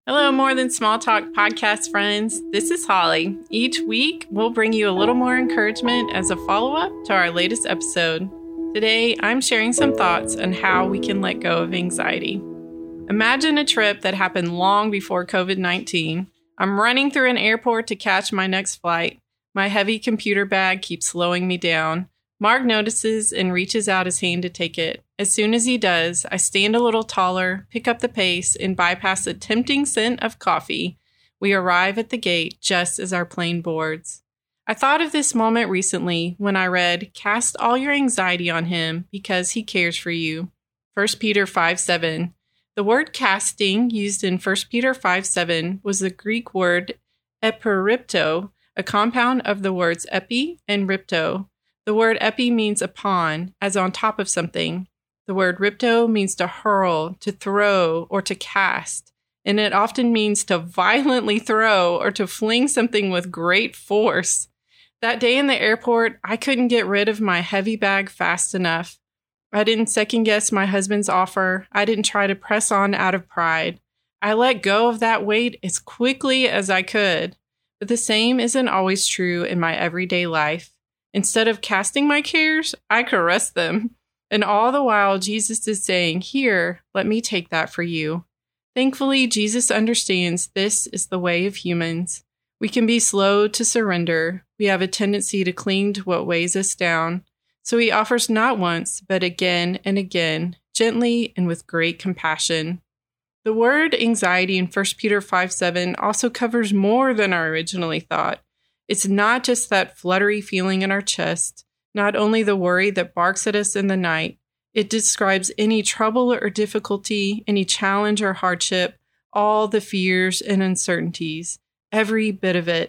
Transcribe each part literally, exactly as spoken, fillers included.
Hello, More Than Small Talk podcast friends. This is Holly. Each week, we'll bring you a little more encouragement as a follow-up to our latest episode. Today, I'm sharing some thoughts on how we can let go of anxiety. Imagine a trip that happened long before covid nineteen. I'm running through an airport to catch my next flight. My heavy computer bag keeps slowing me down. Mark notices and reaches out his hand to take it. As soon as he does, I stand a little taller, pick up the pace, and bypass the tempting scent of coffee. We arrive at the gate just as our plane boards. I thought of this moment recently when I read, "Cast all your anxiety on him because he cares for you." First Peter five seven. The word casting used in First Peter five seven was the Greek word epiripto, a compound of the words epi and ripto. The word epi means upon, as on top of something. The word ripto means to hurl, to throw, or to cast, and it often means to violently throw or to fling something with great force. That day in the airport, I couldn't get rid of my heavy bag fast enough. I didn't second guess my husband's offer. I didn't try to press on out of pride. I let go of that weight as quickly as I could. But the same isn't always true in my everyday life. Instead of casting my cares, I caress them. And all the while, Jesus is saying, "Here, let me take that for you." Thankfully, Jesus understands this is the way of humans. We can be slow to surrender. We have a tendency to cling to what weighs us down. So he offers not once, but again and again, gently and with great compassion. The word anxiety in First Peter five seven also covers more than I originally thought. It's not just that fluttery feeling in our chest, not only the worry that barks at us in the night. It describes any trouble or difficulty, any challenge or hardship, all the fears and uncertainties, every bit of it.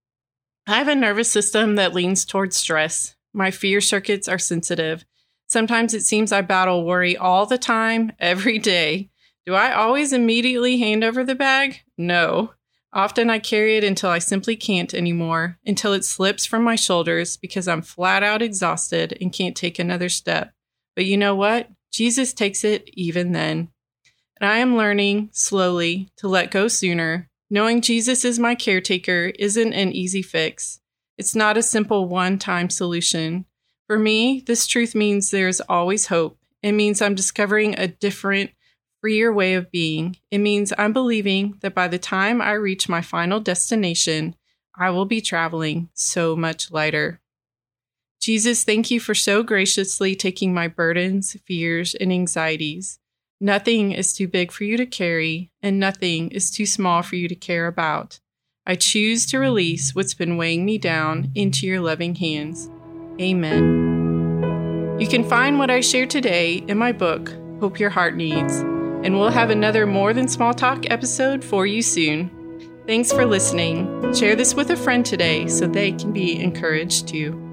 I have a nervous system that leans towards stress. My fear circuits are sensitive. Sometimes it seems I battle worry all the time, every day. Do I always immediately hand over the bag? No. Often I carry it until I simply can't anymore, until it slips from my shoulders because I'm flat out exhausted and can't take another step. But you know what? Jesus takes it even then. And I am learning, slowly, to let go sooner. Knowing Jesus is my caretaker isn't an easy fix. It's not a simple one-time solution. For me, this truth means there's always hope. It means I'm discovering a different, freer way of being. It means I'm believing that by the time I reach my final destination, I will be traveling so much lighter. Jesus, thank you for so graciously taking my burdens, fears, and anxieties. Nothing is too big for you to carry, and nothing is too small for you to care about. I choose to release what's been weighing me down into your loving hands. Amen. You can find what I shared today in my book, Hope Your Heart Needs. And we'll have another More Than Small Talk episode for you soon. Thanks for listening. Share this with a friend today so they can be encouraged too.